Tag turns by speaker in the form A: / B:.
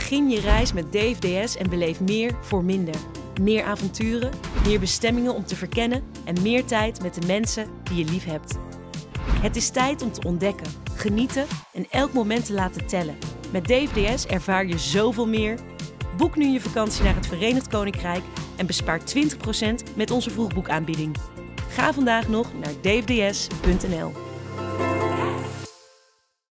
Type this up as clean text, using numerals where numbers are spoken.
A: Begin je reis met DFDS en beleef meer voor minder. Meer avonturen, meer bestemmingen om te verkennen en meer tijd met de mensen die je lief hebt. Het is tijd om te ontdekken, genieten en elk moment te laten tellen. Met DFDS ervaar je zoveel meer. Boek nu je vakantie naar het Verenigd Koninkrijk en bespaar 20% met onze vroegboekaanbieding. Ga vandaag nog naar dfds.nl.